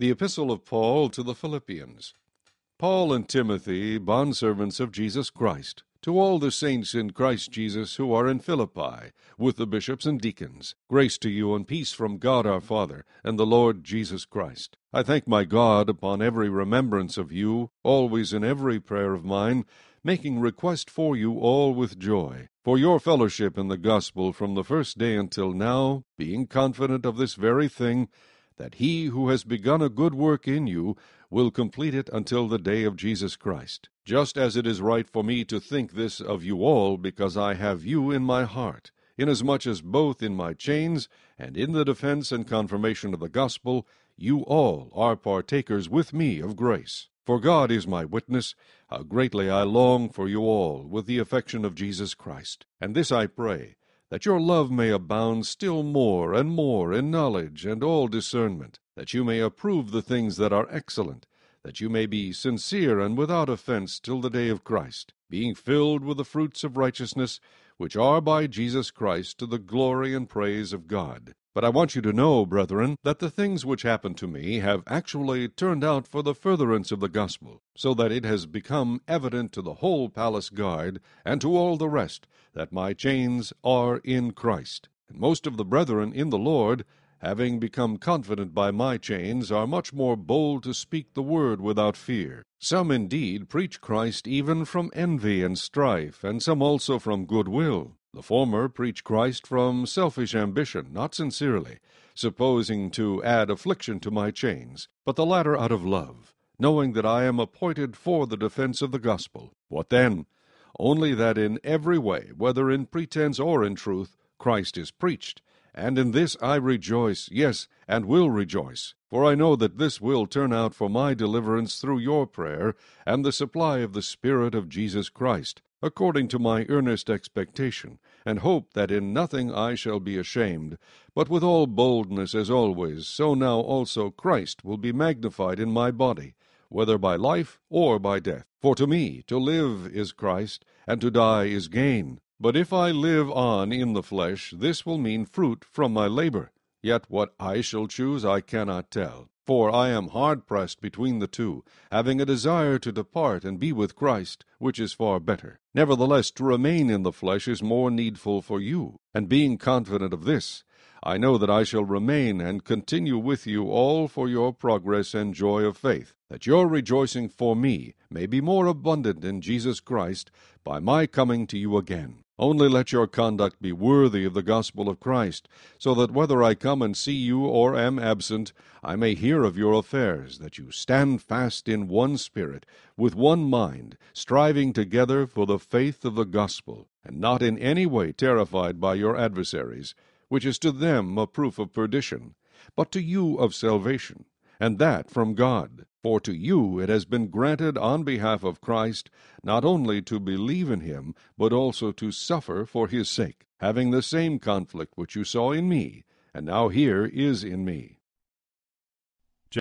The Epistle of Paul to the Philippians. Paul and Timothy, bondservants of Jesus Christ, to all the saints in Christ Jesus who are in Philippi, with the bishops and deacons, grace to you and peace from God our Father and the Lord Jesus Christ. I thank my God upon every remembrance of you, always in every prayer of mine, making request for you all with joy, for your fellowship in the gospel from the first day until now, being confident of this very thing, that he who has begun a good work in you will complete it until the day of Jesus Christ. Just as it is right for me to think this of you all, because I have you in my heart, inasmuch as both in my chains and in the defense and confirmation of the gospel, you all are partakers with me of grace. For God is my witness, how greatly I long for you all with the affection of Jesus Christ. And this I pray, that your love may abound still more and more in knowledge and all discernment, that you may approve the things that are excellent, that you may be sincere and without offense till the day of Christ, being filled with the fruits of righteousness, which are by Jesus Christ to the glory and praise of God. But I want you to know, brethren, that the things which happened to me have actually turned out for the furtherance of the gospel, so that it has become evident to the whole palace guard and to all the rest that my chains are in Christ. And most of the brethren in the Lord, having become confident by my chains, are much more bold to speak the word without fear. Some indeed preach Christ even from envy and strife, and some also from good will. The former preach Christ from selfish ambition, not sincerely, supposing to add affliction to my chains, but the latter out of love, knowing that I am appointed for the defense of the gospel. What then? Only that in every way, whether in pretense or in truth, Christ is preached. And in this I rejoice, yes, and will rejoice. For I know that this will turn out for my deliverance through your prayer, and the supply of the Spirit of Jesus Christ, according to my earnest expectation, and hope that in nothing I shall be ashamed, but with all boldness as always, so now also Christ will be magnified in my body, whether by life or by death. For to me to live is Christ, and to die is gain. But if I live on in the flesh, this will mean fruit from my labor. Yet what I shall choose I cannot tell. For I am hard-pressed between the two, having a desire to depart and be with Christ, which is far better. Nevertheless, to remain in the flesh is more needful for you. And being confident of this, I know that I shall remain and continue with you all for your progress and joy of faith, that your rejoicing for me may be more abundant in Jesus Christ by my coming to you again. Only let your conduct be worthy of the gospel of Christ, so that whether I come and see you or am absent, I may hear of your affairs, that you stand fast in one spirit, with one mind, striving together for the faith of the gospel, and not in any way terrified by your adversaries, which is to them a proof of perdition, but to you of salvation, and that from God. For to you it has been granted on behalf of Christ not only to believe in him, but also to suffer for his sake, having the same conflict which you saw in me, and now here is in me.